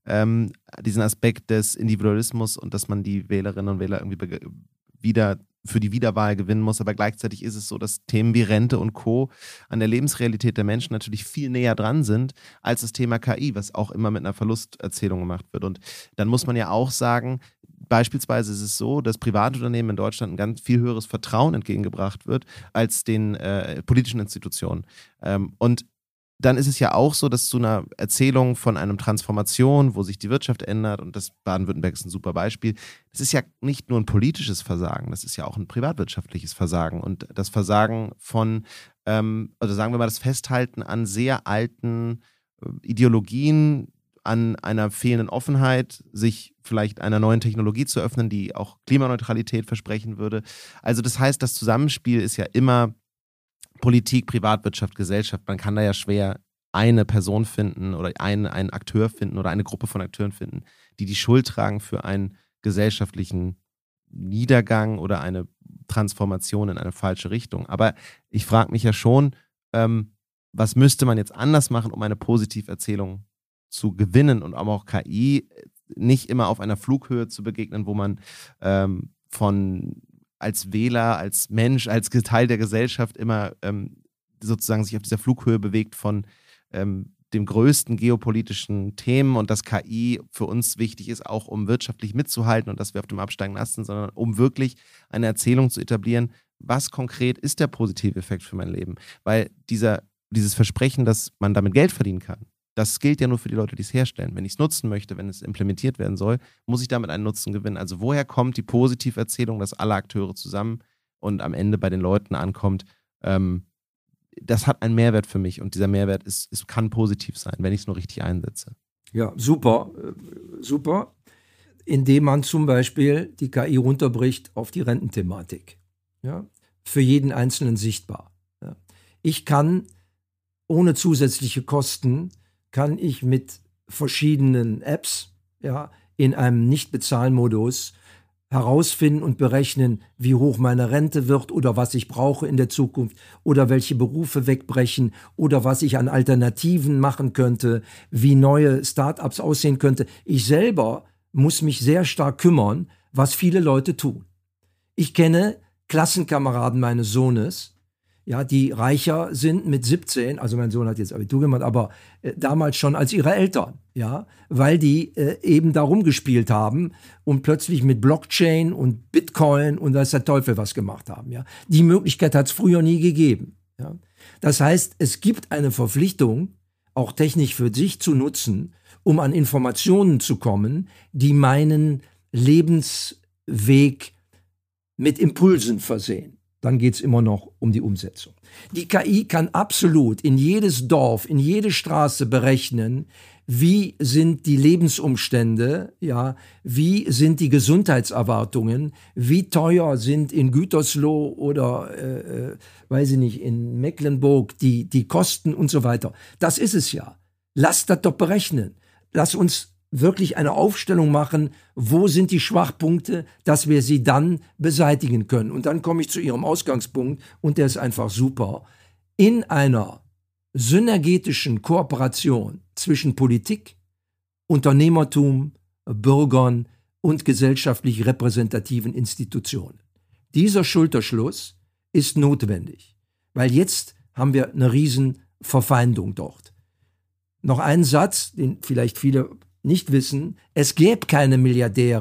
diesen Aspekt des Individualismus und dass man die Wählerinnen und Wähler irgendwie wieder für die Wiederwahl gewinnen muss, aber gleichzeitig ist es so, dass Themen wie Rente und Co. an der Lebensrealität der Menschen natürlich viel näher dran sind als das Thema KI, was auch immer mit einer Verlusterzählung gemacht wird. Und dann muss man ja auch sagen, beispielsweise ist es so, dass Privatunternehmen in Deutschland ein ganz viel höheres Vertrauen entgegengebracht wird als den politischen Institutionen. Und dann ist es ja auch so, dass zu einer Erzählung von einer Transformation, wo sich die Wirtschaft ändert, und das Baden-Württemberg ist ein super Beispiel, das ist ja nicht nur ein politisches Versagen, das ist ja auch ein privatwirtschaftliches Versagen. Und das Versagen von, also sagen wir mal, das Festhalten an sehr alten Ideologien, an einer fehlenden Offenheit, sich vielleicht einer neuen Technologie zu öffnen, die auch Klimaneutralität versprechen würde. Also das heißt, das Zusammenspiel ist ja immer Politik, Privatwirtschaft, Gesellschaft. Man kann da ja schwer eine Person finden oder einen Akteur finden oder eine Gruppe von Akteuren finden, die die Schuld tragen für einen gesellschaftlichen Niedergang oder eine Transformation in eine falsche Richtung. Aber ich frage mich ja schon, was müsste man jetzt anders machen, um eine Positiverzählung zu gewinnen und auch KI nicht immer auf einer Flughöhe zu begegnen, wo man als Wähler, als Mensch, als Teil der Gesellschaft immer sozusagen sich auf dieser Flughöhe bewegt von dem größten geopolitischen Themen und dass KI für uns wichtig ist, auch um wirtschaftlich mitzuhalten und dass wir auf dem absteigenden Ast sind, sondern um wirklich eine Erzählung zu etablieren, was konkret ist der positive Effekt für mein Leben. Weil dieses Versprechen, dass man damit Geld verdienen kann, das gilt ja nur für die Leute, die es herstellen. Wenn ich es nutzen möchte, wenn es implementiert werden soll, muss ich damit einen Nutzen gewinnen. Also woher kommt die Positiverzählung, dass alle Akteure zusammen und am Ende bei den Leuten ankommt? Das hat einen Mehrwert für mich und dieser Mehrwert kann positiv sein, wenn ich es nur richtig einsetze. Ja, super. Indem man zum Beispiel die KI runterbricht auf die Rententhematik. Ja, für jeden Einzelnen sichtbar. Ja. Ich kann ohne zusätzliche Kosten mit verschiedenen Apps, ja, in einem Nicht-Bezahlen-Modus herausfinden und berechnen, wie hoch meine Rente wird oder was ich brauche in der Zukunft oder welche Berufe wegbrechen oder was ich an Alternativen machen könnte, wie neue Start-ups aussehen könnte. Ich selber muss mich sehr stark kümmern, was viele Leute tun. Ich kenne Klassenkameraden meines Sohnes, ja, die reicher sind mit 17, also mein Sohn hat jetzt Abitur gemacht, aber damals schon als ihre Eltern, ja, weil die eben da rumgespielt haben und plötzlich mit Blockchain und Bitcoin und weiß der Teufel was gemacht haben, ja. Die Möglichkeit hat es früher nie gegeben, ja. Das heißt, es gibt eine Verpflichtung, auch Technik für sich zu nutzen, um an Informationen zu kommen, die meinen Lebensweg mit Impulsen versehen. Dann geht es immer noch um die Umsetzung. Die KI kann absolut in jedes Dorf, in jede Straße berechnen, wie sind die Lebensumstände, ja, wie sind die Gesundheitserwartungen, wie teuer sind in Gütersloh oder, weiß ich nicht, in Mecklenburg die Kosten und so weiter. Das ist es ja. Lasst das doch berechnen. Lass uns wirklich eine Aufstellung machen, wo sind die Schwachpunkte, dass wir sie dann beseitigen können. Und dann komme ich zu Ihrem Ausgangspunkt und der ist einfach super. In einer synergetischen Kooperation zwischen Politik, Unternehmertum, Bürgern und gesellschaftlich repräsentativen Institutionen. Dieser Schulterschluss ist notwendig, weil jetzt haben wir eine riesen Verfeindung dort. Noch einen Satz, den vielleicht viele nicht wissen: Es gäbe keine Milliardäre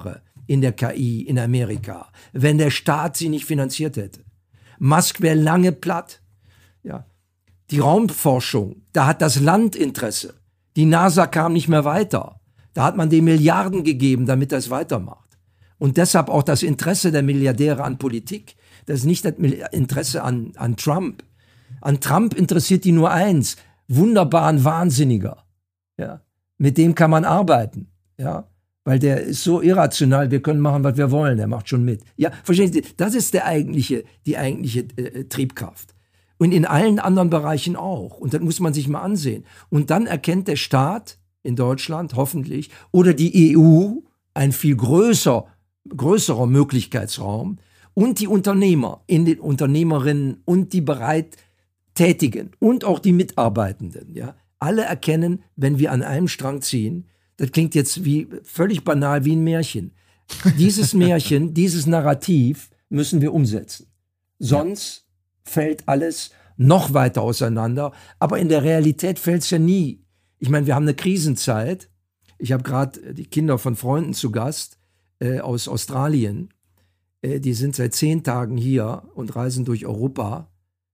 in der KI in Amerika, wenn der Staat sie nicht finanziert hätte. Musk wäre lange platt. Ja. Die Raumforschung, da hat das Land Interesse. Die NASA kam nicht mehr weiter. Da hat man dem Milliarden gegeben, damit er es weitermacht. Und deshalb auch das Interesse der Milliardäre an Politik. Das ist nicht das Interesse an Trump. An Trump interessiert die nur eins: wunderbar ein Wahnsinniger. Ja. Mit dem kann man arbeiten. Ja. Weil der ist so irrational, wir können machen, was wir wollen. Der macht schon mit. Ja, verstehen Sie? Das ist die eigentliche Triebkraft. Und in allen anderen Bereichen auch. Und das muss man sich mal ansehen. Und dann erkennt der Staat in Deutschland hoffentlich oder die EU ein viel größerer Möglichkeitsraum und die Unternehmer, Unternehmerinnen und die bereit Tätigen und auch die Mitarbeitenden. Ja, alle erkennen, wenn wir an einem Strang ziehen, das klingt jetzt völlig banal wie ein Märchen. Dieses Märchen, dieses Narrativ müssen wir umsetzen. Sonst fällt alles noch weiter auseinander. Aber in der Realität fällt es ja nie. Ich meine, wir haben eine Krisenzeit. Ich habe gerade die Kinder von Freunden zu Gast aus Australien. Die sind seit 10 Tagen hier und reisen durch Europa.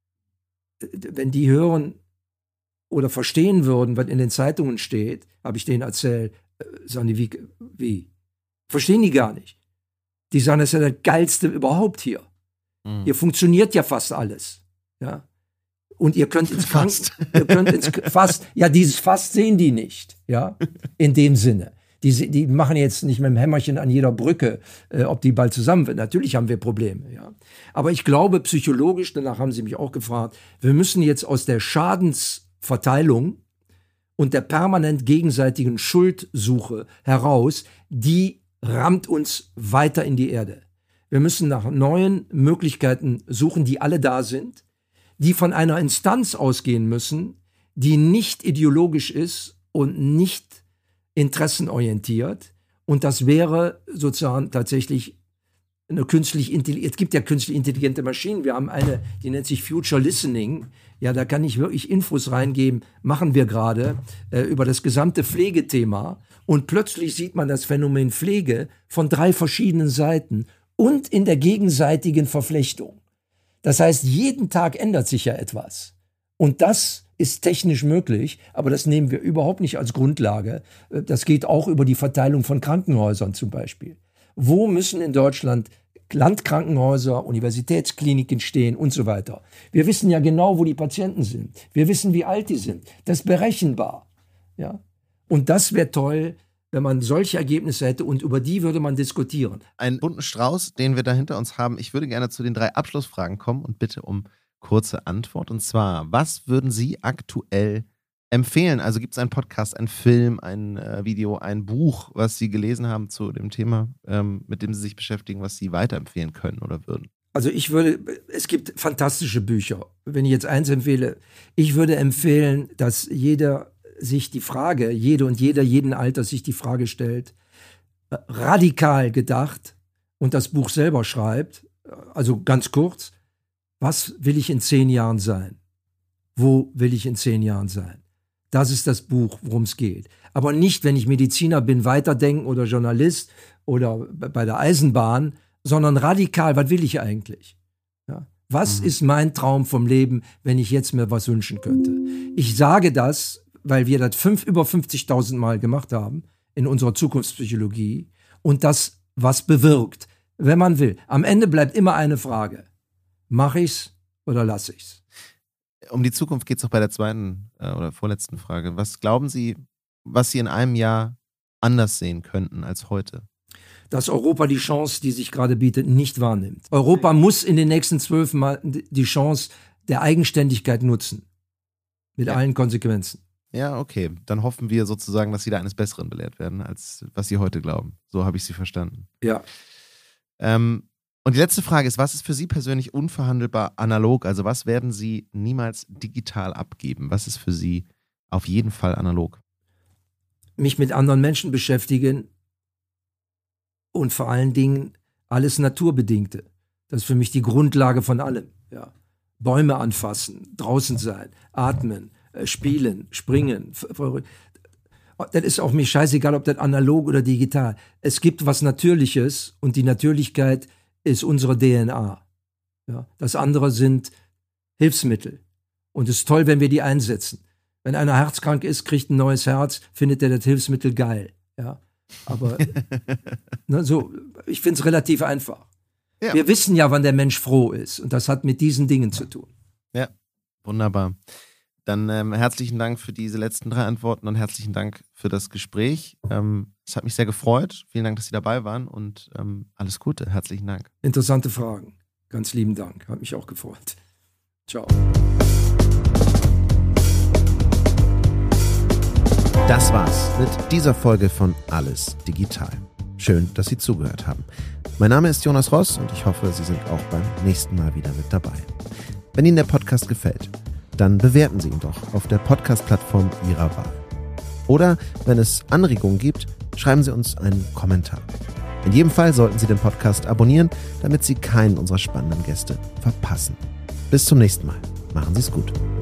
Wenn die hören oder verstehen würden, was in den Zeitungen steht, habe ich denen erzählt, sagen die, wie? Verstehen die gar nicht. Die sagen, das ist ja das Geilste überhaupt hier. Hier funktioniert ja fast alles. Ja? Und ihr könnt ins Fast, ja, dieses Fast sehen die nicht, ja, in dem Sinne. Die machen jetzt nicht mit dem Hämmerchen an jeder Brücke, ob die bald zusammen wird. Natürlich haben wir Probleme, ja. Aber ich glaube psychologisch, danach haben Sie mich auch gefragt, wir müssen jetzt aus der Schadensverteilung und der permanent gegenseitigen Schuldsuche heraus, die rammt uns weiter in die Erde. Wir müssen nach neuen Möglichkeiten suchen, die alle da sind, die von einer Instanz ausgehen müssen, die nicht ideologisch ist und nicht interessenorientiert. Und das wäre sozusagen tatsächlich eine künstlich intelligente, es gibt ja künstlich intelligente Maschinen. Wir haben eine, die nennt sich Future Listening. Ja, da kann ich wirklich Infos reingeben, machen wir gerade, über das gesamte Pflegethema. Und plötzlich sieht man das Phänomen Pflege von 3 verschiedenen Seiten und in der gegenseitigen Verflechtung. Das heißt, jeden Tag ändert sich ja etwas. Und das ist technisch möglich, aber das nehmen wir überhaupt nicht als Grundlage. Das geht auch über die Verteilung von Krankenhäusern zum Beispiel. Wo müssen in Deutschland Landkrankenhäuser, Universitätskliniken stehen und so weiter? Wir wissen ja genau, wo die Patienten sind. Wir wissen, wie alt die sind. Das ist berechenbar. Ja? Und das wäre toll, wenn man solche Ergebnisse hätte und über die würde man diskutieren. Einen bunten Strauß, den wir da hinter uns haben. Ich würde gerne zu den 3 Abschlussfragen kommen und bitte um kurze Antwort. Und zwar, was würden Sie aktuell empfehlen? Also gibt es einen Podcast, einen Film, ein Video, ein Buch, was Sie gelesen haben zu dem Thema, mit dem Sie sich beschäftigen, was Sie weiterempfehlen können oder würden? Also es gibt fantastische Bücher. Wenn ich jetzt eins empfehle, ich würde empfehlen, dass jeder sich die Frage, jeden Alters sich die Frage stellt, radikal gedacht und das Buch selber schreibt, also ganz kurz, was will ich in 10 Jahren sein? Wo will ich in 10 Jahren sein? Das ist das Buch, worum es geht. Aber nicht, wenn ich Mediziner bin, weiterdenken oder Journalist oder bei der Eisenbahn, sondern radikal, was will ich eigentlich? Ja? Was ist mein Traum vom Leben, wenn ich jetzt mir was wünschen könnte? Ich sage das, weil wir das über 50.000 Mal gemacht haben in unserer Zukunftspsychologie und das was bewirkt, wenn man will. Am Ende bleibt immer eine Frage. Mache ich's oder lasse ich's? Um die Zukunft geht es auch bei der zweiten oder vorletzten Frage. Was glauben Sie, was Sie in einem Jahr anders sehen könnten als heute? Dass Europa die Chance, die sich gerade bietet, nicht wahrnimmt. Europa muss in den nächsten 12 Monaten die Chance der Eigenständigkeit nutzen. Mit allen Konsequenzen. Ja, okay. Dann hoffen wir sozusagen, dass Sie da eines Besseren belehrt werden, als was Sie heute glauben. So habe ich Sie verstanden. Ja. Und die letzte Frage ist, was ist für Sie persönlich unverhandelbar analog? Also was werden Sie niemals digital abgeben? Was ist für Sie auf jeden Fall analog? Mich mit anderen Menschen beschäftigen und vor allen Dingen alles Naturbedingte. Das ist für mich die Grundlage von allem. Ja. Bäume anfassen, draußen sein, atmen, spielen, springen. Das ist auch mir scheißegal, ob das analog oder digital. Es gibt was Natürliches und die Natürlichkeit ist unsere DNA. Ja, das andere sind Hilfsmittel. Und es ist toll, wenn wir die einsetzen. Wenn einer herzkrank ist, kriegt ein neues Herz, findet er das Hilfsmittel geil. Ja, aber ich finde es relativ einfach. Ja. Wir wissen ja, wann der Mensch froh ist. Und das hat mit diesen Dingen zu tun. Ja, wunderbar. Dann herzlichen Dank für diese letzten 3 Antworten und herzlichen Dank für das Gespräch. Es hat mich sehr gefreut. Vielen Dank, dass Sie dabei waren und alles Gute. Herzlichen Dank. Interessante Fragen. Ganz lieben Dank. Hat mich auch gefreut. Ciao. Das war's mit dieser Folge von Alles Digital. Schön, dass Sie zugehört haben. Mein Name ist Jonas Ross und ich hoffe, Sie sind auch beim nächsten Mal wieder mit dabei. Wenn Ihnen der Podcast gefällt, dann bewerten Sie ihn doch auf der Podcast-Plattform Ihrer Wahl. Oder wenn es Anregungen gibt, schreiben Sie uns einen Kommentar. In jedem Fall sollten Sie den Podcast abonnieren, damit Sie keinen unserer spannenden Gäste verpassen. Bis zum nächsten Mal. Machen Sie es gut.